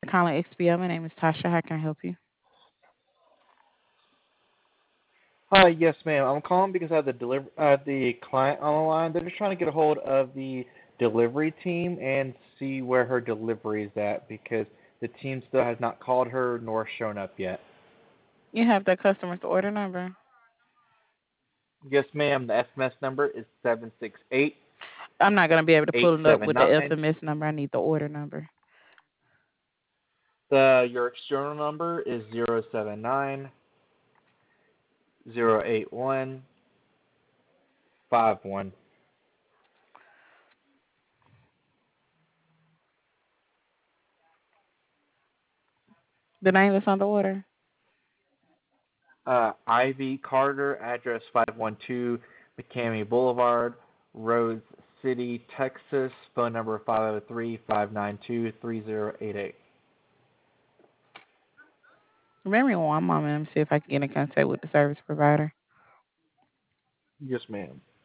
calling XPO. My name is Tasha. How can I help you? Hi, yes, ma'am. I'm calling because I have the client on the line. They're just trying to get a hold of the delivery team and see where her delivery is at because the team still has not called her nor shown up yet. You have the customer's order number. Yes, ma'am. The SMS number is 768 I'm not going to be able to pull it up with the 879. FMS number. I need the order number. The your external number is 079 081 51. The name that's on the order. Ivy Carter, address 512 McCamey Boulevard, Rose City, Texas. Phone number 503-592-3088. Remember one moment. Let me see if I can get in contact with the service provider. Yes, ma'am.